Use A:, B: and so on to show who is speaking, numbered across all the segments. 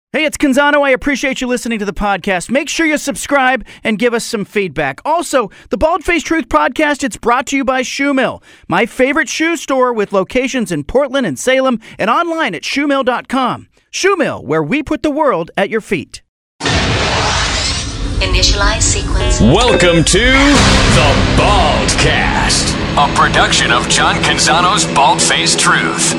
A: Hey, it's Canzano. I appreciate you listening to the podcast. Make sure you subscribe and give us some feedback. Also, the Bald Face Truth podcast, it's brought to you by Shoe Mill, my favorite shoe store with locations in Portland and Salem and online at shoemill.com. Shoe Mill, where we put the world at your feet.
B: Initialize sequence.
C: Welcome to the Baldcast, a production of John Canzano's Bald Face Truth.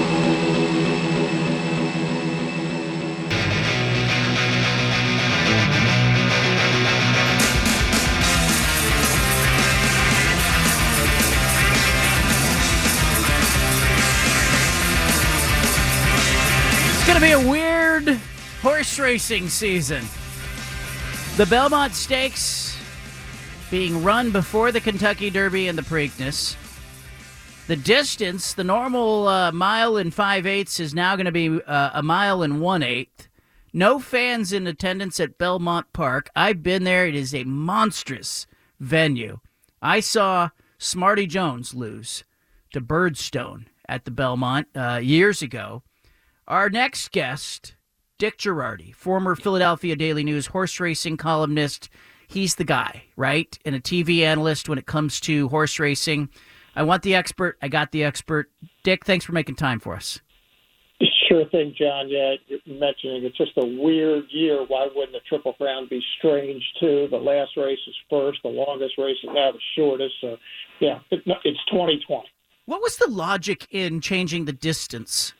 A: It's going to be a weird horse racing season. The Belmont Stakes being run before the Kentucky Derby and the Preakness. The distance, the normal mile and 5/8 is now going to be a mile and 1/8. No fans in attendance at Belmont Park. I've been there. It is a monstrous venue. I saw Smarty Jones lose to Birdstone at the Belmont years ago. Our next guest, Dick Jerardi, former Philadelphia Daily News horse racing columnist. He's the guy, right? And a TV analyst when it comes to horse racing. I want the expert. I got the expert. Dick, thanks for making time for us.
D: Sure thing, John. Yeah, you're mentioning it's just a weird year. Why wouldn't the Triple Crown be strange, too? The last race is first. The longest race is now the shortest. So, yeah, it's 2020.
A: What was the logic in changing the distance?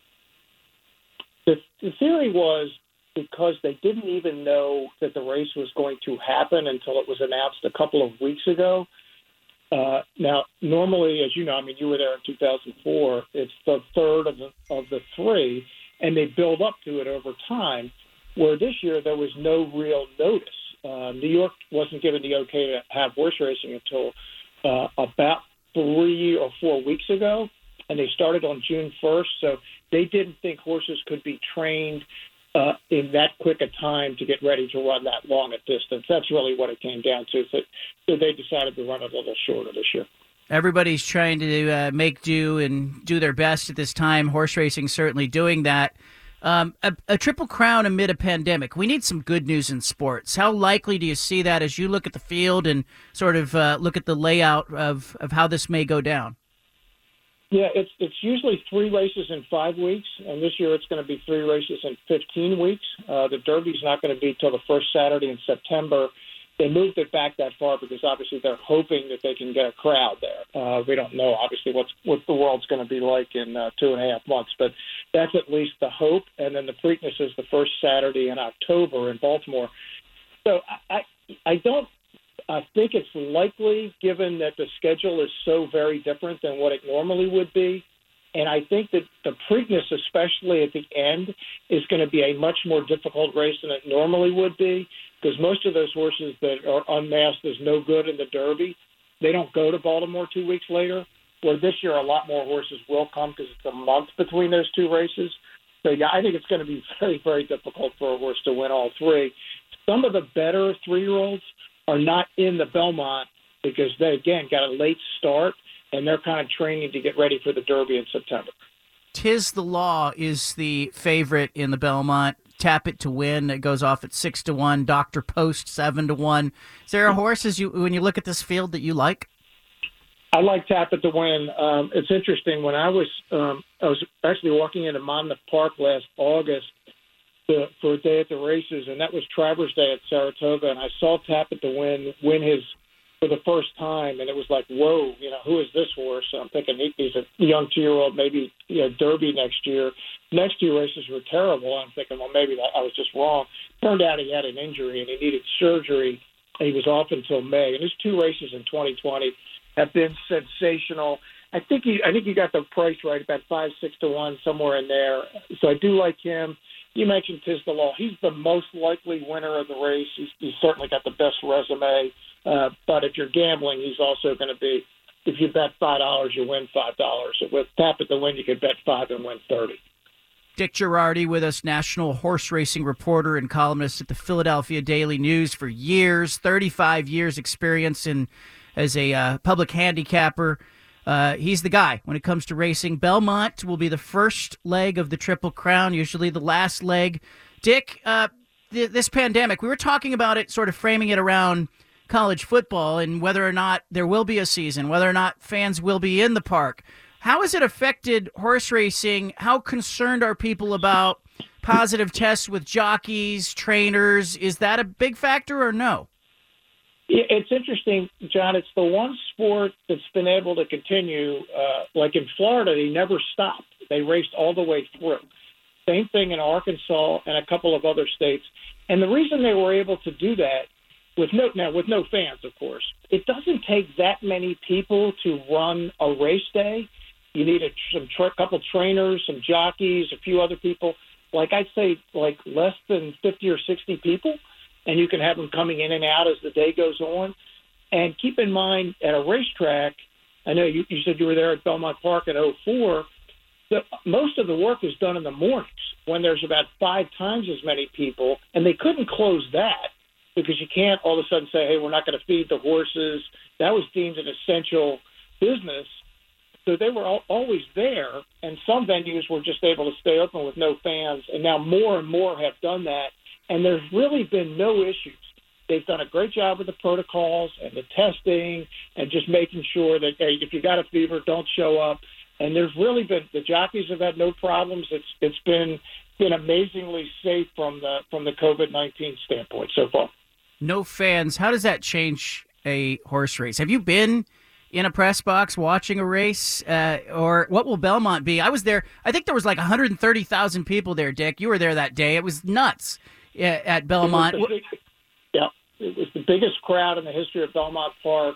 D: The theory was because they didn't even know that the race was going to happen until it was announced a couple of weeks ago. Now, normally, as you know, I mean, you were there in 2004, it's the third of the three, and they build up to it over time, where this year there was no real notice. New York wasn't given the okay to have horse racing until about 3 or 4 weeks ago, and they started on June 1st, so they didn't think horses could be trained in that quick a time to get ready to run that long a distance. That's really what it came down to. So they decided to run it a little shorter this year.
A: Everybody's trying to make do and do their best at this time. Horse racing certainly doing that. A Triple Crown amid a pandemic. We need some good news in sports. How likely do you see that as you look at the field and sort of look at the layout of how this may go down?
D: Yeah, it's usually 3 races in 5 weeks, and this year it's going to be 3 races in 15 weeks. The Derby's not going to be till the first Saturday in September. They moved it back that far because obviously they're hoping that they can get a crowd there. We don't know, obviously, what the world's going to be like in 2.5 months, but that's at least the hope. And then the Preakness is the first Saturday in October in Baltimore. So I think it's likely, given that the schedule is so very different than what it normally would be. And I think that the Preakness, especially at the end, is going to be a much more difficult race than it normally would be, because most of those horses that are unmasked as no good in the Derby, they don't go to Baltimore 2 weeks later, where this year a lot more horses will come because it's a month between those 2 races. So, yeah, I think it's going to be very, very difficult for a horse to win all 3. Some of the better 3-year-olds are not in the Belmont because they, again, got a late start, and they're kind of training to get ready for the Derby in September.
A: Tiz the Law is the favorite in the Belmont. Tap It to Win. It goes off at 6-1. Dr. Post 7-1. Is there a horse when you look at this field that you like?
D: I like Tap It to Win. It's interesting. When I was actually walking into Monmouth Park last August for a day at the races, and that was Travers Day at Saratoga, and I saw Tap It to win his for the first time, and it was like, whoa, who is this horse? So I'm thinking he's a young 2-year-old, maybe Derby next year. Next 2 races were terrible. I'm thinking, well, maybe I was just wrong. Turned out he had an injury and he needed surgery. And he was off until May. And his 2 races in 2020 have been sensational. I think he got the price right, about 5-6-1, somewhere in there. So I do like him. You mentioned Tiz the Law. He's the most likely winner of the race. He's certainly got the best resume. But if you're gambling, he's also going to be, if you bet $5, you win $5. With Tap It to Win, you could bet 5 and win 30.
A: Dick Jerardi with us, national horse racing reporter and columnist at the Philadelphia Daily News for years, 35 years experience as a public handicapper. He's the guy when it comes to racing. Belmont will be the first leg of the Triple Crown, usually the last leg. Dick, this pandemic, we were talking about it, sort of framing it around college football and whether or not there will be a season, whether or not fans will be in the park. How has it affected horse racing? How concerned are people about positive tests with jockeys, trainers? Is that a big factor or no?
D: It's interesting, John. It's the one sport that's been able to continue. Like in Florida, they never stopped. They raced all the way through. Same thing in Arkansas and a couple of other states. And the reason they were able to do that, with no fans, of course, it doesn't take that many people to run a race day. You need a couple trainers, some jockeys, a few other people. Like I'd say, like less than 50 or 60 people. And you can have them coming in and out as the day goes on. And keep in mind, at a racetrack, I know you said you were there at Belmont Park in 2004, most of the work is done in the mornings when there's about 5 times as many people, and they couldn't close that because you can't all of a sudden say, hey, we're not going to feed the horses. That was deemed an essential business. So they were always there, and some venues were just able to stay open with no fans, and now more and more have done that. And there's really been no issues. They've done a great job with the protocols and the testing and just making sure that, hey, if you got a fever, don't show up. And there's really been, the jockeys have had no problems. It's been amazingly safe from the COVID-19 standpoint so far.
A: No fans. How does that change a horse race? Have you been in a press box watching a race, or what will Belmont be? I was there. I think there was like 130,000 people there, Dick. You were there that day. It was nuts. At Belmont.
D: It was the biggest crowd in the history of Belmont Park.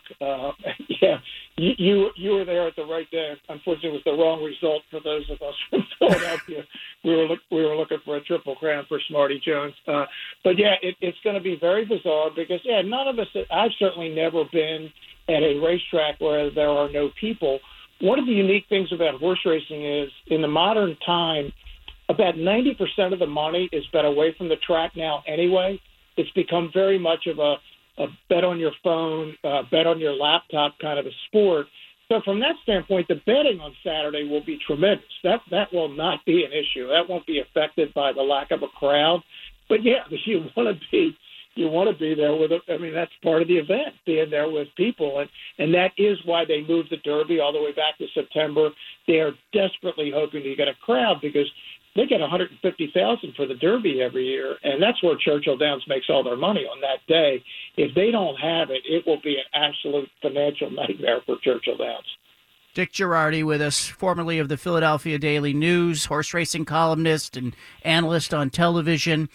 D: You were there at the right day. Unfortunately, it was the wrong result for those of us from Philadelphia. We were looking for a triple crown for Smarty Jones. But it's going to be very bizarre because none of us. I've certainly never been at a racetrack where there are no people. One of the unique things about horse racing is in the modern time, about 90% of the money is bet away from the track now anyway. It's become very much of a bet on your phone, bet on your laptop kind of a sport. So from that standpoint, the betting on Saturday will be tremendous. That will not be an issue. That won't be affected by the lack of a crowd. But you want to be there with that's part of the event, being there with people. And that is why they moved the Derby all the way back to September. They are desperately hoping to get a crowd because they get 150,000 for the Derby every year, and that's where Churchill Downs makes all their money on that day. If they don't have it, it will be an absolute financial nightmare for Churchill Downs.
A: Dick Jerardi with us, formerly of the Philadelphia Daily News, horse racing columnist and analyst on television.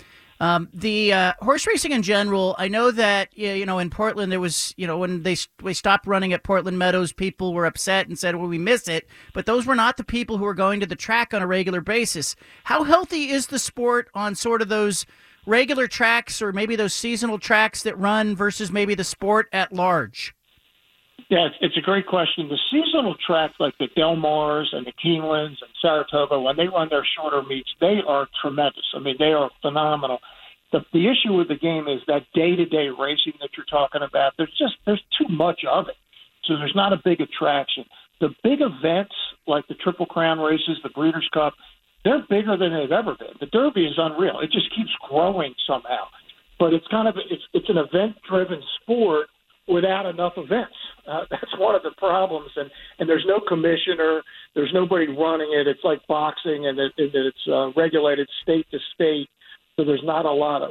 A: The horse racing in general, I know that, in Portland, there was, when they stopped running at Portland Meadows, people were upset and said, well, we miss it. But those were not the people who were going to the track on a regular basis. How healthy is the sport on sort of those regular tracks or maybe those seasonal tracks that run versus maybe the sport at large?
D: Yeah, it's a great question. The seasonal tracks like the Del Mars and the Keenelands and Saratoga, when they run their shorter meets, they are tremendous. They are phenomenal. The issue with the game is that day-to-day racing that you're talking about, there's too much of it. So there's not a big attraction. The big events like the Triple Crown races, the Breeders' Cup, they're bigger than they've ever been. The Derby is unreal. It just keeps growing somehow. But it's an event-driven sport without enough events. That's one of the problems. And there's no commissioner. There's nobody running it. It's like boxing, and it's regulated state to state. So there's not a lot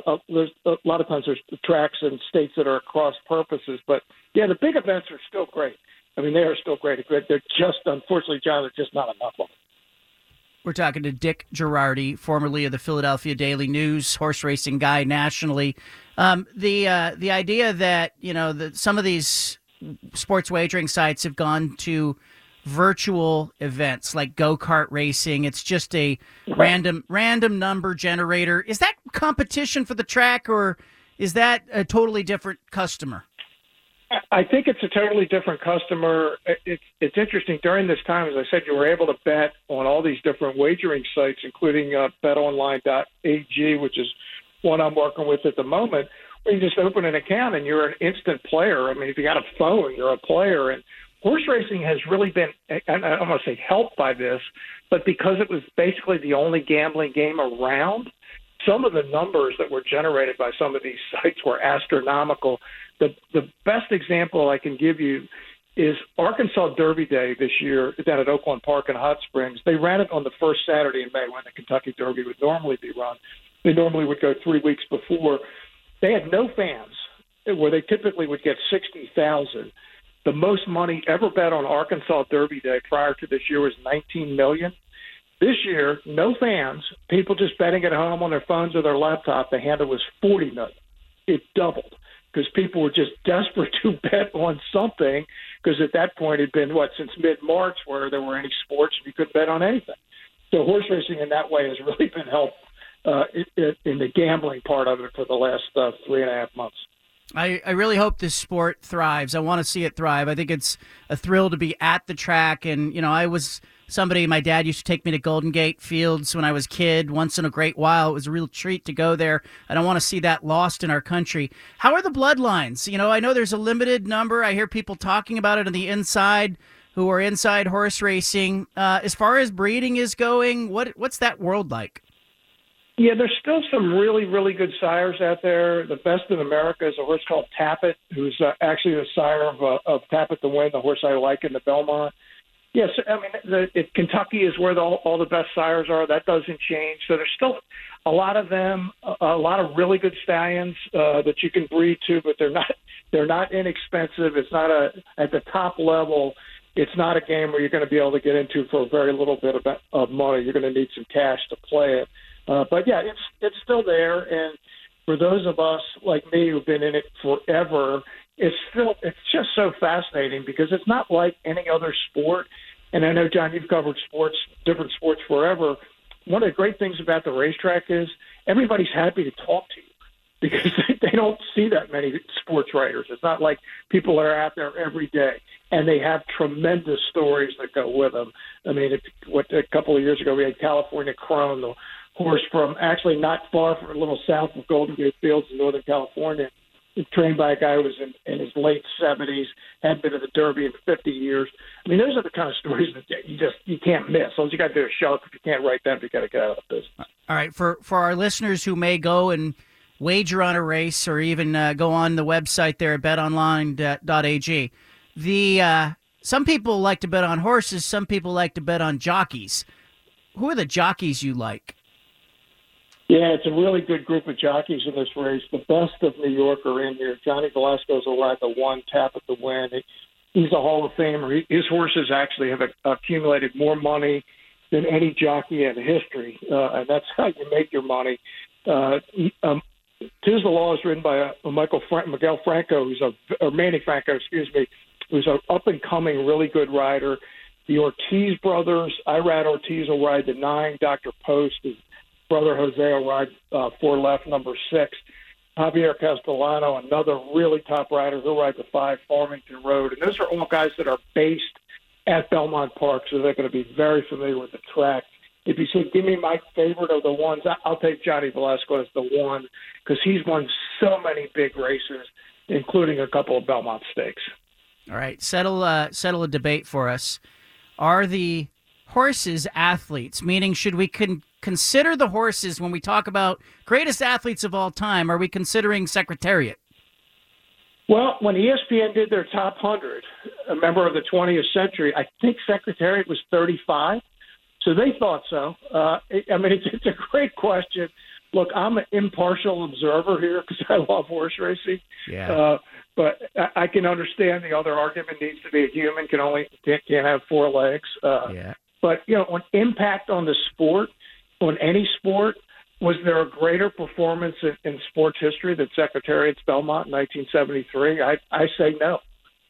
D: of times there's tracks in states that are across purposes. But, the big events are still great. They are still great. They're just, unfortunately, John, there's just not enough of them.
A: We're talking to Dick Jerardi, formerly of the Philadelphia Daily News, horse racing guy nationally. The idea that, that some of these sports wagering sites have gone to virtual events like go-kart racing. It's just a random number generator. Is that competition for the track, or is that a totally different customer?
D: I think it's a totally different customer. It's interesting. During this time, as I said, you were able to bet on all these different wagering sites, including betonline.ag, which is one I'm working with at the moment, where you just open an account and you're an instant player. If you got a phone, you're a player. And horse racing has really been, I don't want to say helped by this, but because it was basically the only gambling game around, some of the numbers that were generated by some of these sites were astronomical. The best example I can give you is Arkansas Derby Day this year down at Oakland Park in Hot Springs. They ran it on the first Saturday in May when the Kentucky Derby would normally be run. They normally would go 3 weeks before. They had no fans, where they typically would get 60,000. The most money ever bet on Arkansas Derby Day prior to this year was $19 million. This year, no fans, people just betting at home on their phones or their laptop, the handle was $40 million. It doubled because people were just desperate to bet on something, because at that point it had been, since mid-March where there were any sports and you could bet on anything. So horse racing in that way has really been helped in the gambling part of it for the last 3.5 months.
A: I really hope this sport thrives. I want to see it thrive. I think it's a thrill to be at the track. And, I was somebody, my dad used to take me to Golden Gate Fields when I was a kid. Once in a great while, it was a real treat to go there. I don't want to see that lost in our country. How are the bloodlines? I know there's a limited number. I hear people talking about it on the inside who are inside horse racing. As far as breeding is going, what's that world like?
D: Yeah, there's still some really, really good sires out there. The best in America is a horse called Tappet, who's actually the sire of Tappet the Win, the horse I like in the Belmont. Yes, Kentucky is where all the best sires are. That doesn't change. So there's still a lot of them, a lot of really good stallions that you can breed to, but they're not inexpensive. It's not at the top level. It's not a game where you're going to be able to get into for a very little bit of money. You're going to need some cash to play it. But yeah, it's still there, and for those of us like me who've been in it forever, it's just so fascinating because it's not like any other sport. And I know, John, you've covered different sports forever. One of the great things about the racetrack is everybody's happy to talk to you because they don't see that many sports writers. It's not like people are out there every day, and they have tremendous stories that go with them. I mean, a couple of years ago we had California Crone, the horse from actually not far from a little south of Golden Gate Fields in Northern California. He's trained by a guy who was in his late 70s, hadn't been to the Derby in 50 years. I mean, those are the kind of stories that you can't miss. All you got to do is show up. If you can't write them, you got to get out of the business.
A: All right, for our listeners who may go and wager on a race or even go on the website there at betonline.ag, some people like to bet on horses. Some people like to bet on jockeys. Who are the jockeys you like?
D: Yeah, it's a really good group of jockeys in this race. The best of New York are in here. Johnny Velasquez will ride the 1, Tappet the Win. He's a Hall of Famer. His horses actually have accumulated more money than any jockey in history, and that's how you make your money. Tis the Law is ridden by Miguel Franco, Manny Franco, who's an up-and-coming, really good rider. The Ortiz brothers, Irad Ortiz will ride the 9. Dr. Post, his brother Jose will ride 4 left, number 6. Javier Castellano, another really top rider, he'll ride the 5, Farmington Road. And those are all guys that are based at Belmont Park, so they're going to be very familiar with the track. If you say, give me my favorite of the ones, I'll take Johnny Velasquez, the 1, because he's won so many big races, including a couple of Belmont Stakes.
A: All right, settle a debate for us. Are the horses athletes? Meaning, should we consider the horses when we talk about greatest athletes of all time? Are we considering Secretariat?
D: Well, when ESPN did their top 100, a member of the 20th century, I think Secretariat was 35. So they thought so. It's a great question. Look, I'm an impartial observer here because I love horse racing.
A: Yeah.
D: But I can understand the other argument needs to be a human can't have 4 legs.
A: Yeah.
D: But on impact on the sport, on any sport, was there a greater performance in sports history than Secretariat's Belmont in 1973? I say no.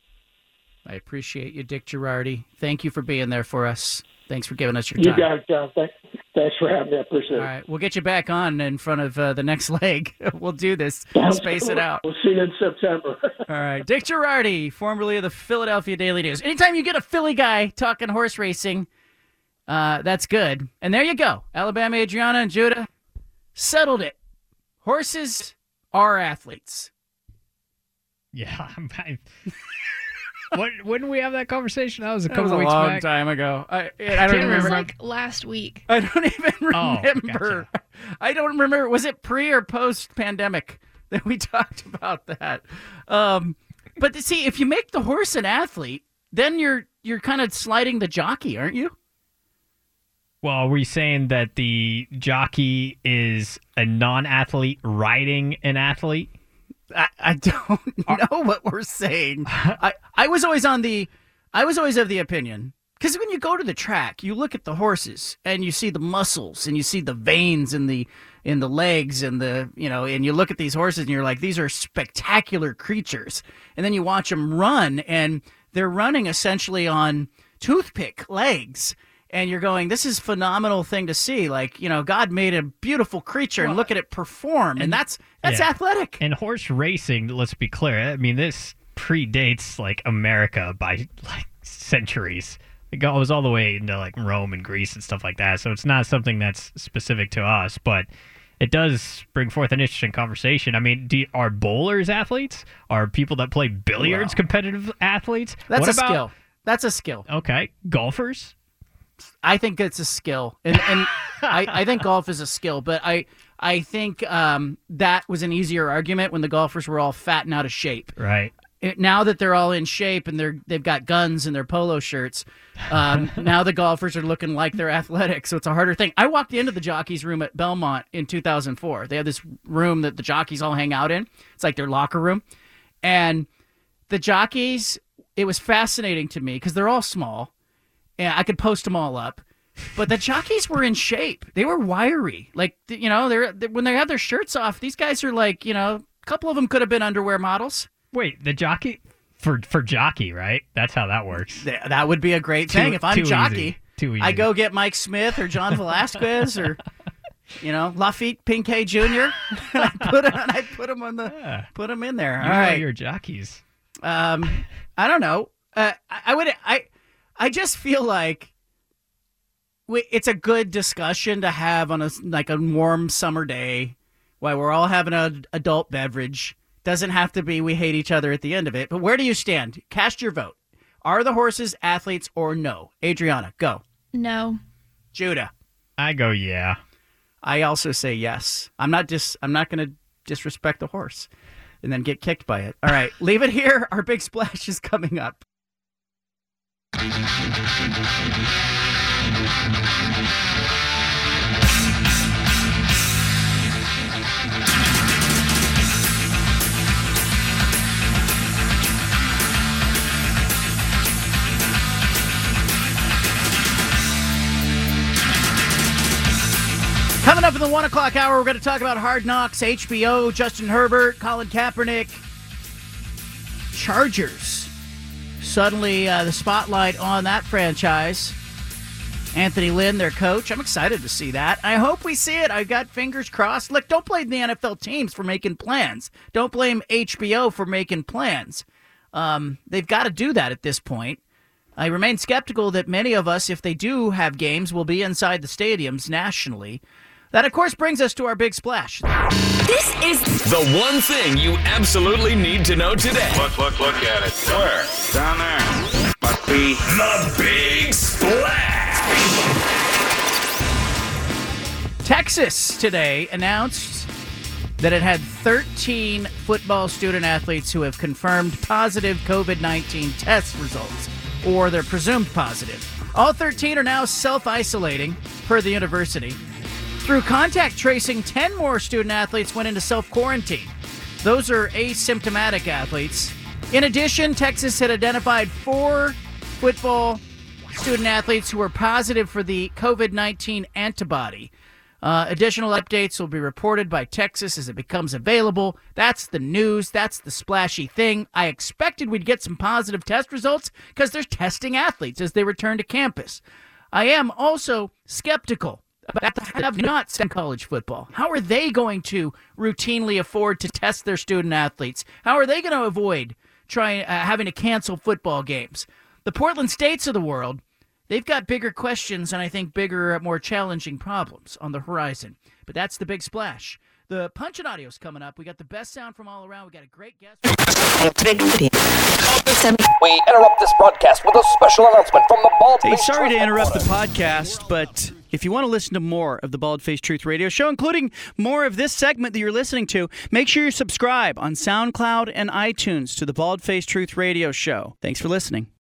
A: I appreciate you, Dick Girardi. Thank you for being there for us. Thanks for giving us your time.
D: You got it, John. Thanks for having me. I appreciate it.
A: All right, we'll get you back on in front of the next leg. We'll do this. Space it out.
D: We'll see you in September.
A: All right, Dick Girardi, formerly of the Philadelphia Daily News. Anytime you get a Philly guy talking horse racing, that's good. And there you go. Alabama, Adriana, and Judah settled it. Horses are athletes.
B: Yeah, When did we have that conversation? That was a
A: That was
B: couple
A: a
B: weeks
A: long
B: back.
A: time ago. I don't
B: Can't
A: remember.
E: It was like last week.
A: I don't even
B: Oh,
A: remember.
B: gotcha.
A: I don't remember. Was it pre or post pandemic that we talked about that? But see, if you make the horse an athlete, then you're kind of sliding the jockey, aren't you?
B: Well, are we saying that the jockey is a non-athlete riding an athlete?
A: I don't know what we're saying. I was always of the opinion, because when you go to the track, you look at the horses and you see the muscles and you see the veins in the legs and and you look at these horses and you're like, these are spectacular creatures. And then you watch them run and they're running essentially on toothpick legs. And you're going, this is a phenomenal thing to see. Like, God made a beautiful creature and look at it perform. And that's athletic.
B: And horse racing, let's be clear, I mean, this predates like America by like centuries. It goes all the way into like Rome and Greece and stuff like that. So it's not something that's specific to us, but it does bring forth an interesting conversation. I mean, are bowlers athletes? Are people that play billiards competitive athletes?
A: That's a skill. That's a skill.
B: Okay. Golfers?
A: I think it's a skill, and I think golf is a skill. But I think that was an easier argument when the golfers were all fat and out of shape.
B: Right.
A: Now that they're all in shape and they've got guns in their polo shirts, now the golfers are looking like they're athletic. So it's a harder thing. I walked into the jockeys' room at Belmont in 2004. They have this room that the jockeys all hang out in. It's like their locker room, and the jockeys. It was fascinating to me because they're all small. Yeah, I could post them all up, but the jockeys were in shape. They were wiry. Like, they're when they have their shirts off, these guys are like, a couple of them could have been underwear models.
B: Wait, the jockey for jockey, right? That's how that works.
A: That would be a great thing. If I'm jockey,
B: Too easy.
A: I go get Mike Smith or John Velasquez or, Lafitte Pincay Jr. I put them put them in there.
B: You
A: all right,
B: your jockeys.
A: I don't know. I just feel like it's a good discussion to have on a warm summer day while we're all having an adult beverage. Doesn't have to be we hate each other at the end of it. But where do you stand? Cast your vote. Are the horses athletes or no? Adriana, go.
E: No.
A: Judah.
B: I go yeah.
A: I also say yes. I'm not going to disrespect the horse and then get kicked by it. All right, leave it here. Our big splash is coming up. Coming up in the 1 o'clock hour, we're going to talk about Hard Knocks, HBO, Justin Herbert, Colin Kaepernick, Chargers. Suddenly, the spotlight on that franchise. Anthony Lynn, their coach. I'm excited to see that. I hope we see it. I've got fingers crossed. Look, don't blame the NFL teams for making plans. Don't blame HBO for making plans. They've got to do that at this point. I remain skeptical that many of us, if they do have games, will be inside the stadiums nationally. That, of course, brings us to our big splash.
C: This is the one thing you absolutely need to know today.
F: Look at it. Where? Down there. Must be
C: The Big Splash.
A: Texas today announced that it had 13 football student athletes who have confirmed positive COVID-19 test results, or they're presumed positive. All 13 are now self-isolating, per the university. Through contact tracing, 10 more student athletes went into self-quarantine. Those are asymptomatic athletes. In addition, Texas had identified 4 football student athletes who were positive for the COVID-19 antibody. Additional updates will be reported by Texas as it becomes available. That's the news. That's the splashy thing. I expected we'd get some positive test results because they're testing athletes as they return to campus. I am also skeptical about the have-nots in college football. How are they going to routinely afford to test their student athletes? How are they going to avoid having to cancel football games? The Portland States of the world, they've got bigger questions and I think bigger, more challenging problems on the horizon. But that's the big splash. The Punch and Audio is coming up. We got the best sound from all around. We got a great guest.
G: We interrupt this broadcast with a special announcement from the Bald
A: Hey,
G: Face
A: sorry to
G: Truth
A: interrupt the
G: Reporter.
A: podcast, but if you want to listen to more of the Bald Face Truth Radio Show, including more of this segment that you're listening to, make sure you subscribe on SoundCloud and iTunes to the Bald Face Truth Radio Show. Thanks for listening.